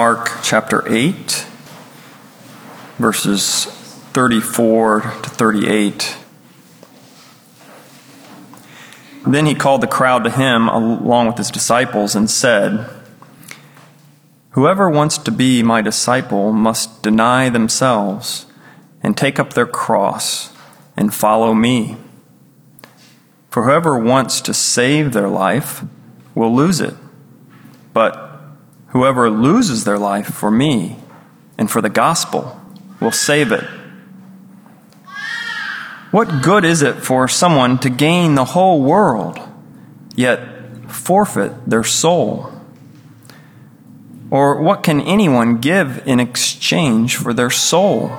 Mark chapter 8, verses 34 to 38. Then he called the crowd to him along with his disciples and said, "Whoever wants to be my disciple must deny themselves and take up their cross and follow me. For whoever wants to save their life will lose it, but whoever loses their life for me and for the gospel will save it. What good is it for someone to gain the whole world, yet forfeit their soul? Or what can anyone give in exchange for their soul?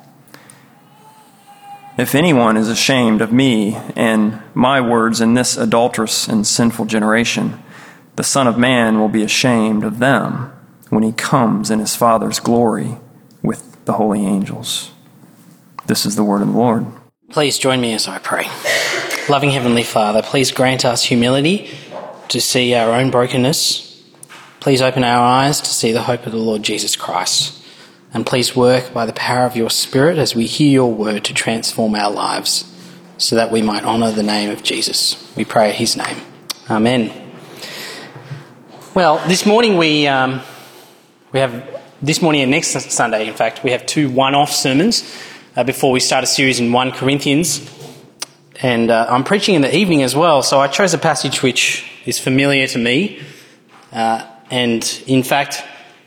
If anyone is ashamed of me and my words in this adulterous and sinful generation, the Son of Man will be ashamed of them when he comes in his Father's glory with the holy angels." This is the word of the Lord. Please join me as I pray. Loving Heavenly Father, please grant us humility to see our own brokenness. Please open our eyes to see the hope of the Lord Jesus Christ. And please work by the power of your Spirit as we hear your word to transform our lives so that we might honour the name of Jesus. We pray in his name. Amen. Well, this morning we have this morning and next Sunday, in fact, we have two one-off sermons before we start a series in 1 Corinthians. And I'm preaching in the evening as well, so I chose a passage which is familiar to me. And in fact,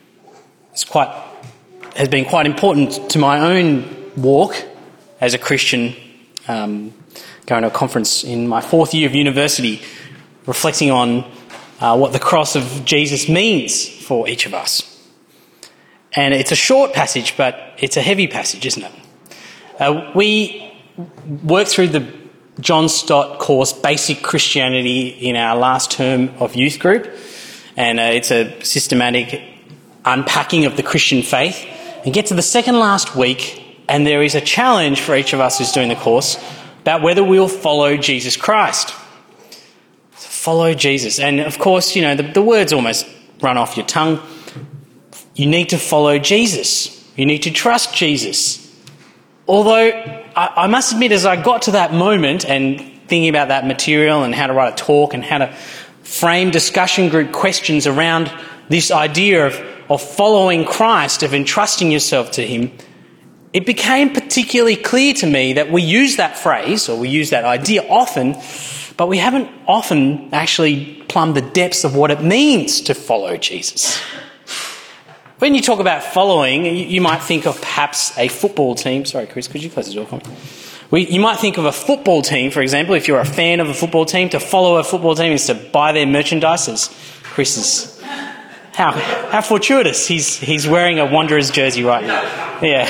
has been quite important to my own walk as a Christian, going to a conference in my 4th year of university, reflecting on what the cross of Jesus means for each of us. And it's a short passage, but it's a heavy passage, isn't it? We worked through the John Stott course, Basic Christianity, in our last term of youth group. And it's a systematic unpacking of the Christian faith. And get to the second last week, and there is a challenge for each of us who's doing the course about whether we'll follow Jesus Christ. Follow Jesus. And of course, the words almost run off your tongue. You need to follow Jesus. You need to trust Jesus. Although, I must admit, as I got to that moment and thinking about that material and how to write a talk and how to frame discussion group questions around this idea of following Christ, of entrusting yourself to him, it became particularly clear to me that we use that phrase, or we use that idea often, but we haven't often actually plumbed the depths of what it means to follow Jesus. When you talk about following, you might think of perhaps a football team. Sorry, Chris, could you close the door for me? You might think of a football team, for example, if you're a fan of a football team. To follow a football team is to buy their merchandise, as Chris is. How fortuitous. He's wearing a Wanderers jersey right now. Yeah.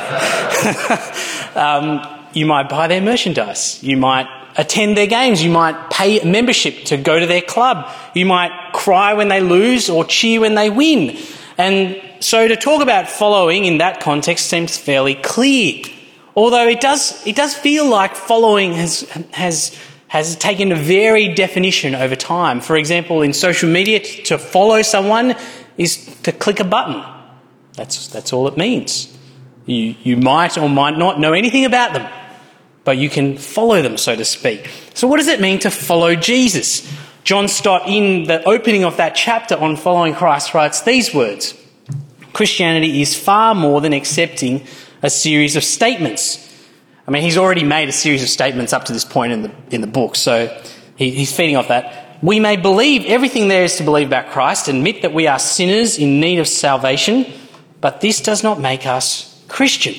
You might buy their merchandise. You might attend their games. You might pay a membership to go to their club. You might cry when they lose or cheer when they win. And so to talk about following in that context seems fairly clear. Although it does feel like following has taken a varied definition over time. For example, in social media, to follow someone is to click a button. That's all it means. You might or might not know anything about them, but you can follow them, so to speak. So what does it mean to follow Jesus? John Stott, in the opening of that chapter on following Christ, writes these words: "Christianity is far more than accepting a series of statements." I mean, he's already made a series of statements up to this point in the book, so he's feeding off that. "We may believe everything there is to believe about Christ, admit that we are sinners in need of salvation, but this does not make us Christian."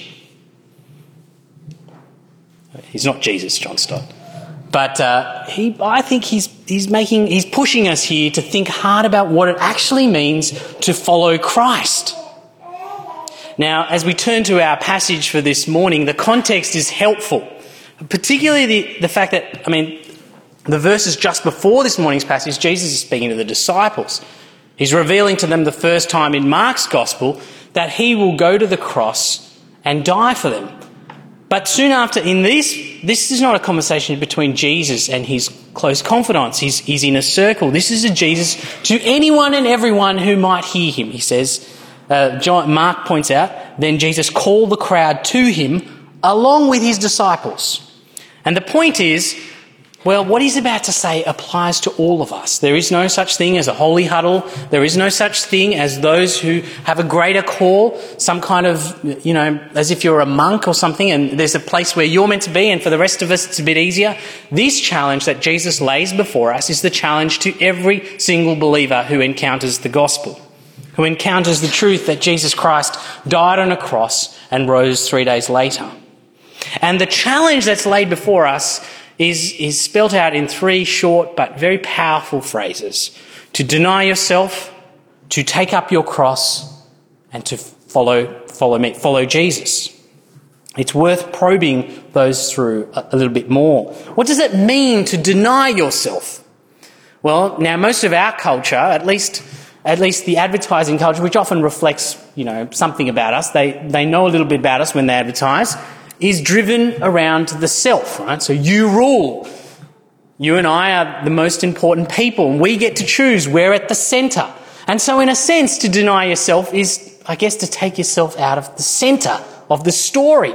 He's not Jesus, John Stott. But I think he's pushing us here to think hard about what it actually means to follow Christ. Now, as we turn to our passage for this morning, the context is helpful, particularly the fact that, the verses just before this morning's passage, Jesus is speaking to the disciples. He's revealing to them the first time in Mark's gospel that he will go to the cross and die for them. But soon after, in this is not a conversation between Jesus and his close confidants. He's in a circle. This is a Jesus to anyone and everyone who might hear him. He says, Mark points out, then Jesus called the crowd to him along with his disciples. And the point is, well, what he's about to say applies to all of us. There is no such thing as a holy huddle. There is no such thing as those who have a greater call, some kind of, as if you're a monk or something and there's a place where you're meant to be and for the rest of us it's a bit easier. This challenge that Jesus lays before us is the challenge to every single believer who encounters the gospel, who encounters the truth that Jesus Christ died on a cross and rose 3 days later. And the challenge that's laid before us is spelt out in 3 short but very powerful phrases: to deny yourself, to take up your cross, and to follow Jesus. It's worth probing those through a little bit more. What does it mean to deny yourself? Well, now most of our culture, at least the advertising culture, which often reflects, something about us, they know a little bit about us when they advertise, is driven around the self, right? So you rule. You and I are the most important people, and we get to choose. We're at the centre. And so in a sense, to deny yourself is, I guess, to take yourself out of the centre of the story.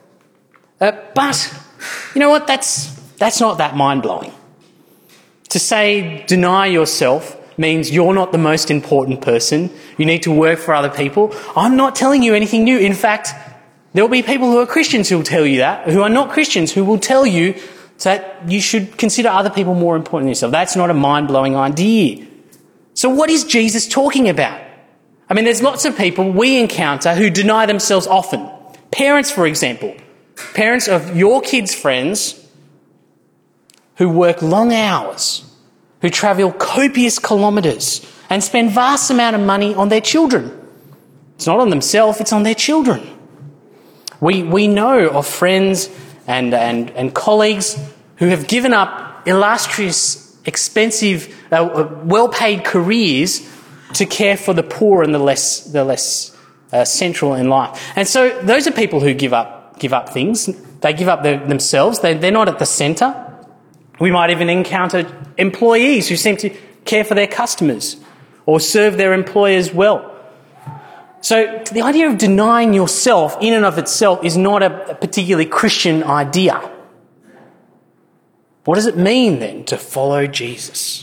But you know what? That's not that mind-blowing. To say deny yourself means you're not the most important person. You need to work for other people. I'm not telling you anything new. In fact, there will be people who are Christians who will tell you that, who are not Christians who will tell you that you should consider other people more important than yourself. That's not a mind-blowing idea. So what is Jesus talking about? I mean, there's lots of people we encounter who deny themselves often. Parents, for example. Parents of your kids' friends who work long hours, who travel copious kilometres and spend vast amount of money on their children. It's not on themselves, it's on their children. We know of friends and colleagues who have given up illustrious, expensive, well-paid careers to care for the poor and the less central in life. And so those are people who give up things. They give up themselves. They're not at the centre. We might even encounter employees who seem to care for their customers or serve their employers well. So the idea of denying yourself in and of itself is not a particularly Christian idea. What does it mean then to follow Jesus?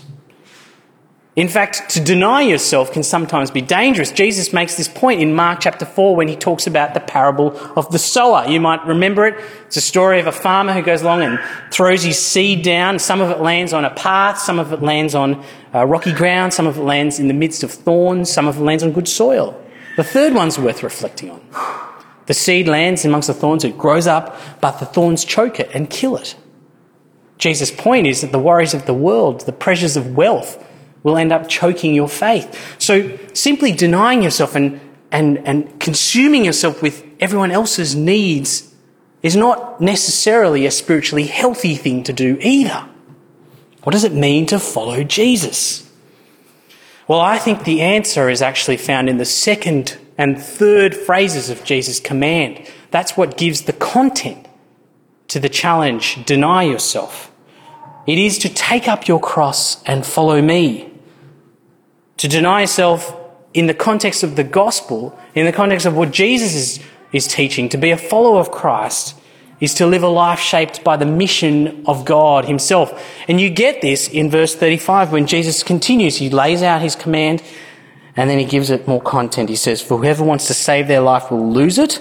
In fact, to deny yourself can sometimes be dangerous. Jesus makes this point in Mark chapter 4 when he talks about the parable of the sower. You might remember it. It's a story of a farmer who goes along and throws his seed down. Some of it lands on a path, some of it lands on rocky ground, some of it lands in the midst of thorns, some of it lands on good soil. The third one's worth reflecting on. The seed lands amongst the thorns, it grows up, but the thorns choke it and kill it. Jesus' point is that the worries of the world, the pressures of wealth, will end up choking your faith. So simply denying yourself and consuming yourself with everyone else's needs is not necessarily a spiritually healthy thing to do either. What does it mean to follow Jesus? Well, I think the answer is actually found in the second and third phrases of Jesus' command. That's what gives the content to the challenge, deny yourself. It is to take up your cross and follow me. To deny yourself in the context of the gospel, in the context of what Jesus is teaching, to be a follower of Christ, is to live a life shaped by the mission of God himself. And you get this in verse 35 when Jesus continues. He lays out his command and then he gives it more content. He says, for whoever wants to save their life will lose it.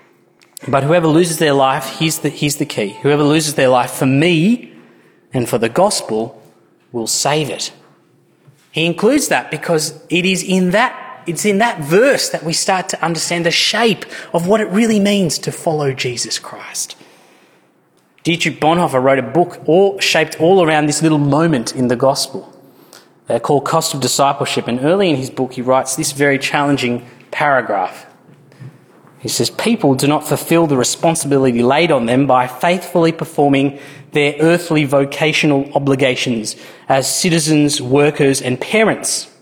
But whoever loses their life, here's the key. Whoever loses their life for me and for the gospel will save it. He includes that because it's in that verse that we start to understand the shape of what it really means to follow Jesus Christ. Dietrich Bonhoeffer wrote a book shaped all around this little moment in the gospel called Cost of Discipleship. And early in his book, he writes this very challenging paragraph. He says, people do not fulfill the responsibility laid on them by faithfully performing their earthly vocational obligations as citizens, workers, and parents,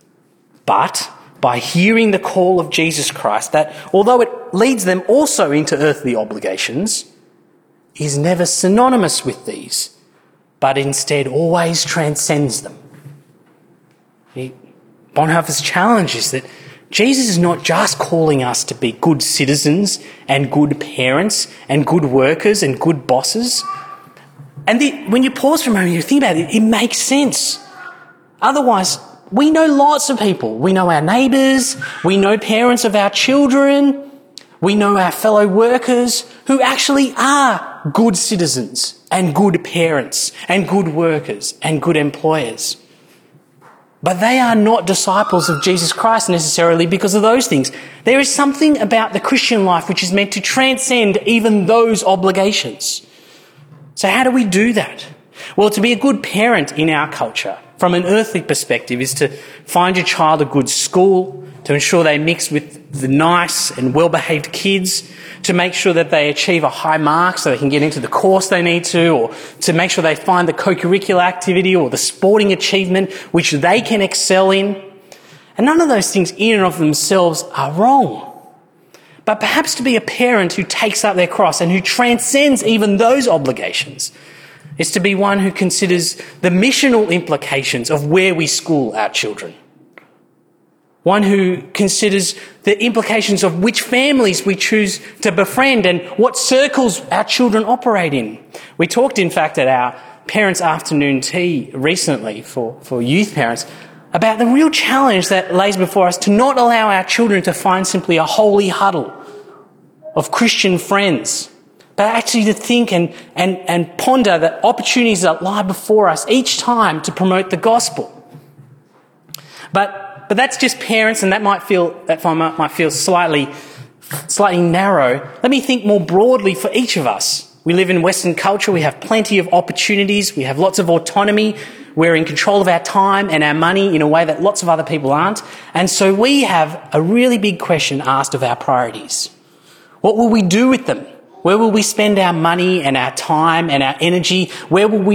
but by hearing the call of Jesus Christ that, although it leads them also into earthly obligations, is never synonymous with these, but instead always transcends them. Bonhoeffer's challenge is that Jesus is not just calling us to be good citizens and good parents and good workers and good bosses. And when you pause for a moment, you think about it, it makes sense. Otherwise, we know lots of people. We know our neighbours, we know parents of our children, we know our fellow workers who actually are good citizens and good parents and good workers and good employers. But they are not disciples of Jesus Christ necessarily because of those things. There is something about the Christian life which is meant to transcend even those obligations. So how do we do that? Well, to be a good parent in our culture, from an earthly perspective, is to find your child a good school, to ensure they mix with the nice and well-behaved kids, to make sure that they achieve a high mark so they can get into the course they need to, or to make sure they find the co-curricular activity or the sporting achievement which they can excel in. And none of those things in and of themselves are wrong. But perhaps to be a parent who takes up their cross and who transcends even those obligations is to be one who considers the missional implications of where we school our children. One who considers the implications of which families we choose to befriend and what circles our children operate in. We talked, in fact, at our parents' afternoon tea recently for youth parents about the real challenge that lays before us to not allow our children to find simply a holy huddle of Christian friends, but actually to think and ponder the opportunities that lie before us each time to promote the gospel. But that's just parents, and that might feel slightly narrow. Let me think more broadly for each of us. We live in Western culture. We have plenty of opportunities. We have lots of autonomy. We're in control of our time and our money in a way that lots of other people aren't. And so we have a really big question asked of our priorities. What will we do with them? Where will we spend our money and our time and our energy? Where will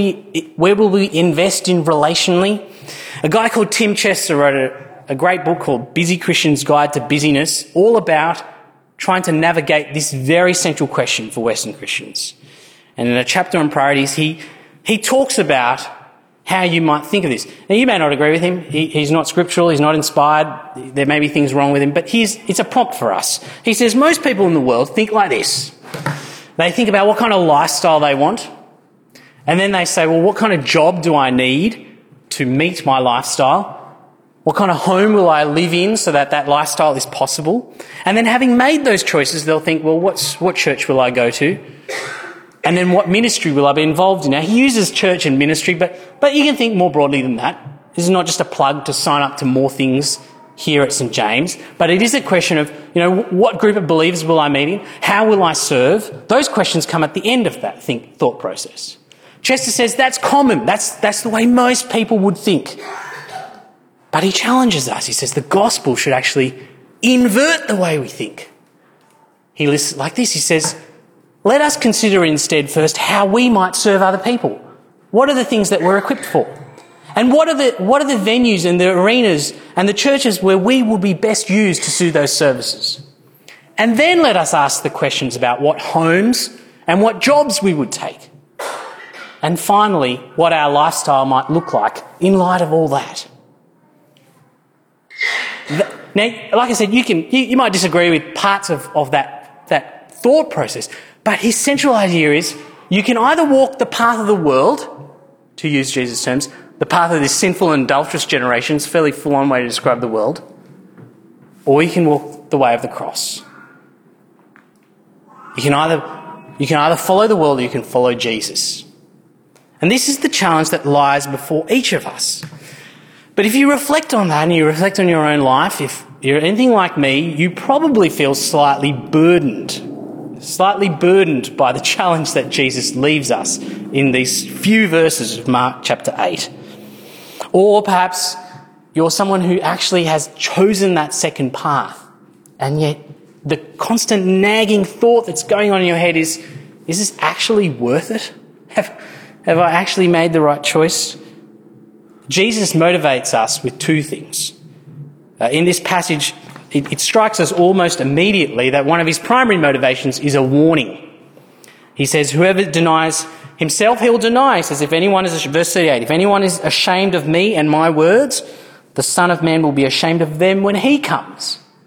we invest in relationally? A guy called Tim Chester wrote a great book called Busy Christian's Guide to Busyness, all about trying to navigate this very central question for Western Christians. And in a chapter on priorities, he talks about how you might think of this. Now, you may not agree with him. He's not scriptural. He's not inspired. There may be things wrong with him. But it's a prompt for us. He says most people in the world think like this. They think about what kind of lifestyle they want. And then they say, well, what kind of job do I need to meet my lifestyle? What kind of home will I live in so that lifestyle is possible? And then having made those choices, they'll think, well, what church will I go to? And then what ministry will I be involved in? Now, he uses church and ministry, but you can think more broadly than that. This is not just a plug to sign up to more things here at St. James, but it is a question of, what group of believers will I meet in? How will I serve? Those questions come at the end of that thought process. Chester says that's common. That's the way most people would think. But he challenges us. He says the gospel should actually invert the way we think. He lists it like this. He says, let us consider instead first how we might serve other people. What are the things that we're equipped for? And what are the venues and the arenas and the churches where we will be best used to do those services? And then let us ask the questions about what homes and what jobs we would take. And finally, what our lifestyle might look like in light of all that. Now, like I said, you might disagree with parts of that thought process, but his central idea is you can either walk the path of the world, to use Jesus' terms, the path of this sinful and adulterous generation, it's a fairly full-on way to describe the world, or you can walk the way of the cross. You can either follow the world or you can follow Jesus. And this is the challenge that lies before each of us. But if you reflect on that and you reflect on your own life, if you're anything like me, you probably feel slightly burdened by the challenge that Jesus leaves us in these few verses of Mark chapter 8. Or perhaps you're someone who actually has chosen that second path, and yet the constant nagging thought that's going on in your head is this actually worth it? Have I actually made the right choice? Jesus motivates us with two things. In this passage, it strikes us almost immediately that one of his primary motivations is a warning. He says, whoever denies himself, he will deny. He says, verse 38, if anyone is ashamed of me and my words, the Son of Man will be ashamed of them when he comes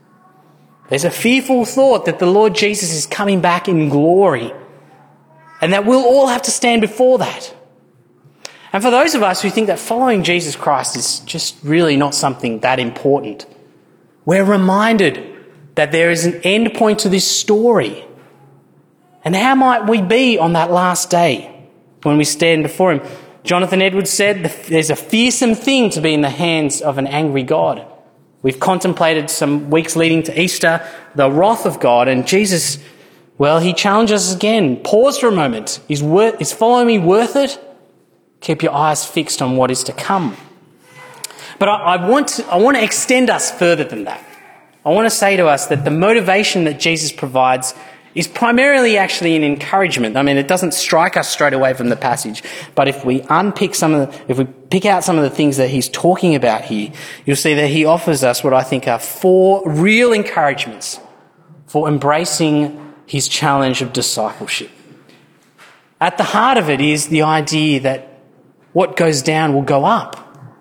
There's a fearful thought that the Lord Jesus is coming back in glory and that we'll all have to stand before that. And for those of us who think that following Jesus Christ is just really not something that important, we're reminded that there is an end point to this story. And how might we be on that last day when we stand before him? Jonathan Edwards said, there's a fearsome thing to be in the hands of an angry God. We've contemplated some weeks leading to Easter, the wrath of God, and Jesus, well, he challenges us again. Pause for a moment. Is following me worth it? Keep your eyes fixed on what is to come. But I want to extend us further than that. I want to say to us that the motivation that Jesus provides is primarily actually an encouragement. I mean, it doesn't strike us straight away from the passage, but if we pick out some of the things that he's talking about here, you'll see that he offers us what I think are 4 real encouragements for embracing his challenge of discipleship. At the heart of it is the idea that what goes down will go up.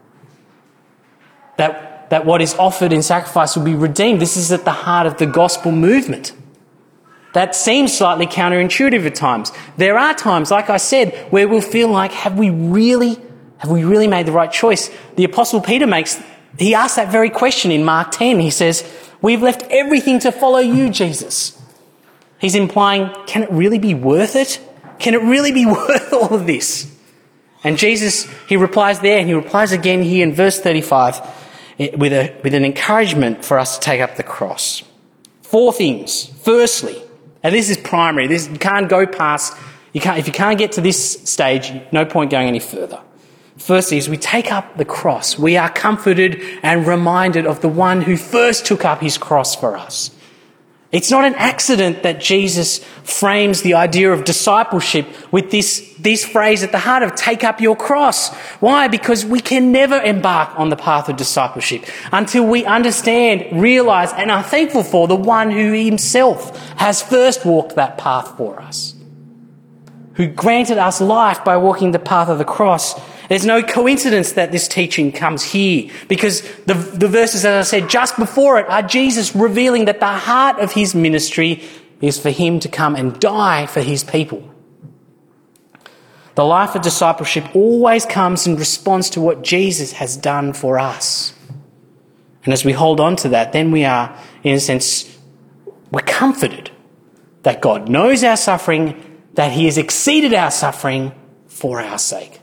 That what is offered in sacrifice will be redeemed. This is at the heart of the gospel movement. That seems slightly counterintuitive at times. There are times, like I said, where we'll feel like, have we really made the right choice? The Apostle Peter he asks that very question in Mark 10. He says, we've left everything to follow you, Jesus. He's implying, can it really be worth it? Can it really be worth all of this? And Jesus, he replies there, and he replies again here in verse 35 with an encouragement for us to take up the cross. 4 things. Firstly, and this is primary, you can't go past, if you can't get to this stage, no point going any further. Firstly, as we take up the cross, we are comforted and reminded of the one who first took up his cross for us. It's not an accident that Jesus frames the idea of discipleship with this phrase at the heart of take up your cross. Why? Because we can never embark on the path of discipleship until we understand, realise and are thankful for the one who himself has first walked that path for us, who granted us life by walking the path of the cross. There's no coincidence that this teaching comes here, because the verses, as I said, just before it are Jesus revealing that the heart of his ministry is for him to come and die for his people. The life of discipleship always comes in response to what Jesus has done for us. And as we hold on to that, then we are, in a sense, we're comforted that God knows our suffering, that he has exceeded our suffering for our sake.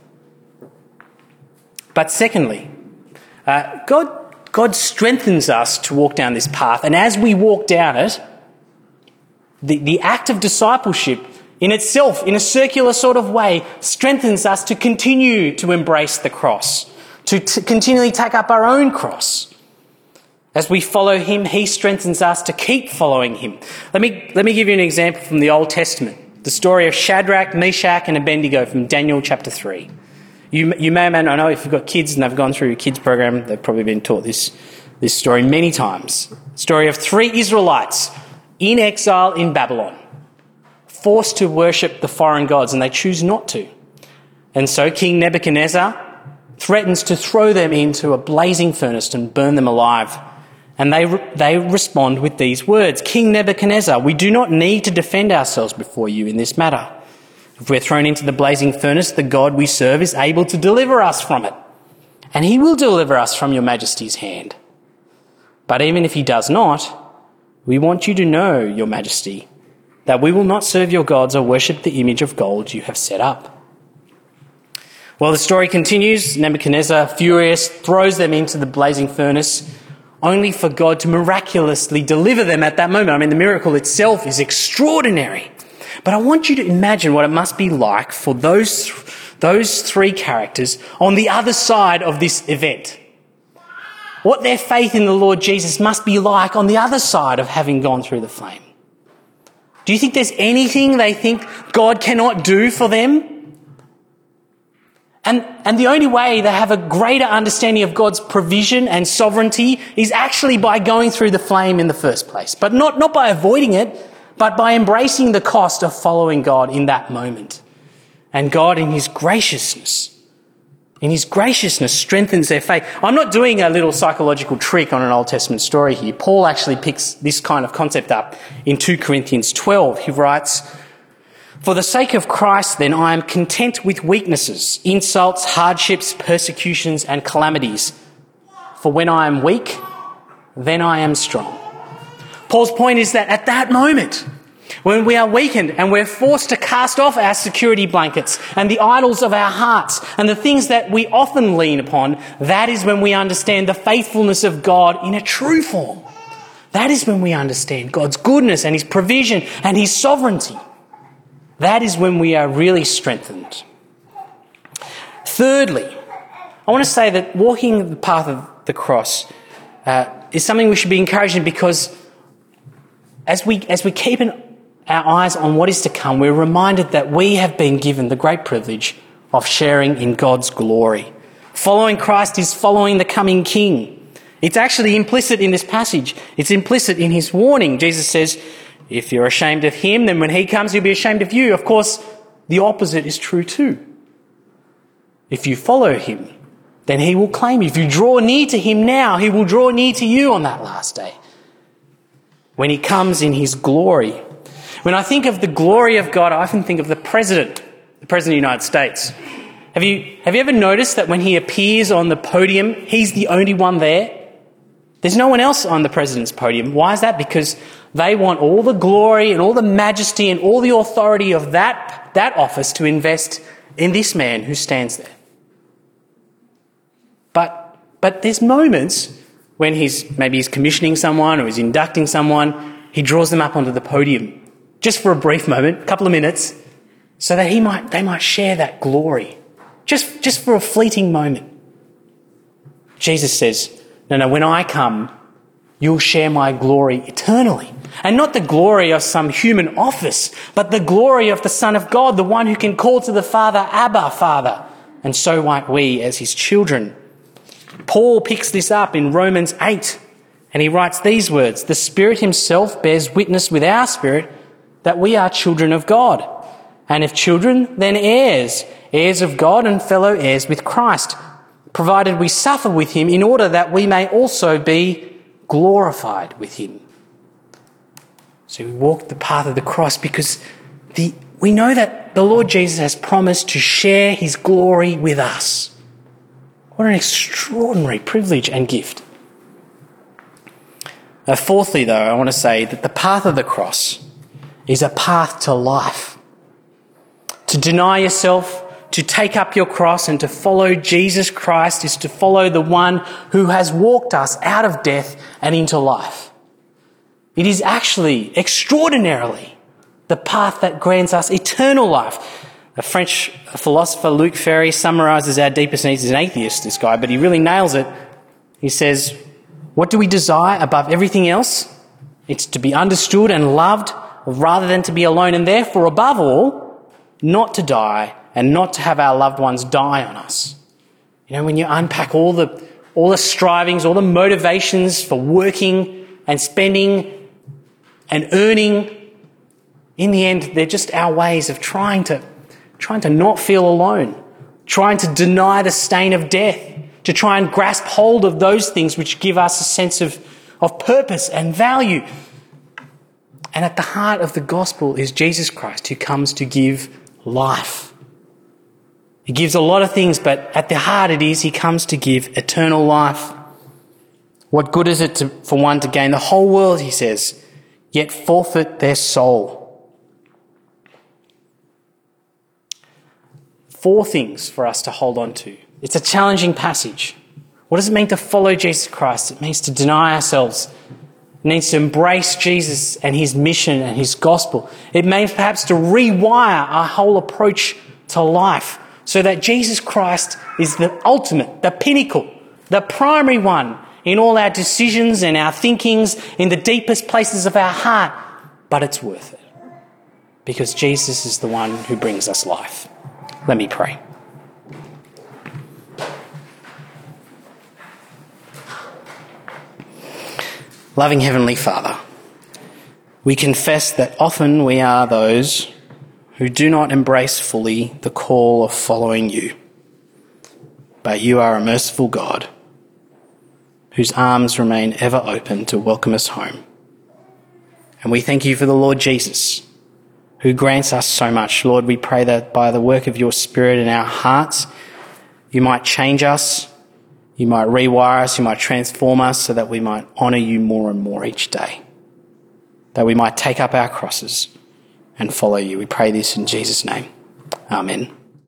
But secondly, God strengthens us to walk down this path. And as we walk down it, the act of discipleship in itself, in a circular sort of way, strengthens us to continue to embrace the cross, to continually take up our own cross. As we follow him, he strengthens us to keep following him. Let me give you an example from the Old Testament. The story of Shadrach, Meshach and Abednego from Daniel chapter 3. You may or may not know, if you've got kids and they've gone through your kids program, they've probably been taught this story many times. Story of 3 Israelites in exile in Babylon, forced to worship the foreign gods, and they choose not to. And so King Nebuchadnezzar threatens to throw them into a blazing furnace and burn them alive. And they respond with these words, King Nebuchadnezzar, we do not need to defend ourselves before you in this matter. If we're thrown into the blazing furnace, the God we serve is able to deliver us from it, and he will deliver us from your majesty's hand. But even if he does not, we want you to know, your majesty, that we will not serve your gods or worship the image of gold you have set up. Well, the story continues. Nebuchadnezzar, furious, throws them into the blazing furnace, only for God to miraculously deliver them at that moment. I mean, the miracle itself is extraordinary. But I want you to imagine what it must be like for those 3 characters on the other side of this event. What their faith in the Lord Jesus must be like on the other side of having gone through the flame. Do you think there's anything they think God cannot do for them? And the only way they have a greater understanding of God's provision and sovereignty is actually by going through the flame in the first place. But not by avoiding it, but by embracing the cost of following God in that moment. And God, in his graciousness, in his graciousness, strengthens their faith. I'm not doing a little psychological trick on an Old Testament story here. Paul actually picks this kind of concept up in 2 Corinthians 12. He writes, "For the sake of Christ, then, I am content with weaknesses, insults, hardships, persecutions, and calamities. For when I am weak, then I am strong." Paul's point is that at that moment, when we are weakened and we're forced to cast off our security blankets and the idols of our hearts and the things that we often lean upon, that is when we understand the faithfulness of God in a true form. That is when we understand God's goodness and his provision and his sovereignty. That is when we are really strengthened. Thirdly, I want to say that walking the path of the cross is something we should be encouraged in, because as we keep our eyes on what is to come, we're reminded that we have been given the great privilege of sharing in God's glory. Following Christ is following the coming King. It's actually implicit in this passage. It's implicit in his warning. Jesus says, if you're ashamed of him, then when he comes, he'll be ashamed of you. Of course, the opposite is true too. If you follow him, then he will claim you. If you draw near to him now, he will draw near to you on that last day, when he comes in his glory. When I think of the glory of God, I often think of the President of the United States. Have you ever noticed that when he appears on the podium, he's the only one there? There's no one else on the President's podium. Why is that? Because they want all the glory and all the majesty and all the authority of that office to invest in this man who stands there. But there's moments when he's commissioning someone or he's inducting someone, he draws them up onto the podium just for a brief moment, a couple of minutes, so that they might share that glory, just for a fleeting moment. Jesus says, no, when I come, you'll share my glory eternally. And not the glory of some human office, but the glory of the Son of God, the one who can call to the Father, Abba, Father. And so might we as his children. Paul picks this up in Romans 8, and he writes these words, "The Spirit himself bears witness with our spirit that we are children of God. And if children, then heirs, heirs of God and fellow heirs with Christ, provided we suffer with him in order that we may also be glorified with him." So we walk the path of the cross because we know that the Lord Jesus has promised to share his glory with us. What an extraordinary privilege and gift. Fourthly, though, I want to say that the path of the cross is a path to life. To deny yourself, to take up your cross and to follow Jesus Christ is to follow the one who has walked us out of death and into life. It is actually, extraordinarily, the path that grants us eternal life. A French philosopher, Luc Ferry, summarises our deepest needs as an atheist, this guy, but he really nails it. He says, what do we desire above everything else? It's to be understood and loved rather than to be alone, and therefore, above all, not to die and not to have our loved ones die on us. You know, when you unpack all the strivings, all the motivations for working and spending and earning, in the end, they're just our ways of trying to not feel alone, trying to deny the stain of death, to try and grasp hold of those things which give us a sense of purpose and value. And at the heart of the gospel is Jesus Christ, who comes to give life. He gives a lot of things, but at the heart it is he comes to give eternal life. What good is it for one to gain the whole world, he says, yet forfeit their soul? 4 things for us to hold on to. It's a challenging passage. What does it mean to follow Jesus Christ? It means to deny ourselves. It means to embrace Jesus and his mission and his gospel. It means perhaps to rewire our whole approach to life so that Jesus Christ is the ultimate, the pinnacle, the primary one in all our decisions and our thinkings, in the deepest places of our heart. But it's worth it because Jesus is the one who brings us life. Let me pray. Loving Heavenly Father, we confess that often we are those who do not embrace fully the call of following you. but you are a merciful God whose arms remain ever open to welcome us home. And we thank you for the Lord Jesus, who grants us so much. Lord, we pray that by the work of your Spirit in our hearts, you might change us, you might rewire us, you might transform us so that we might honour you more and more each day, that we might take up our crosses and follow you. We pray this in Jesus' name. Amen.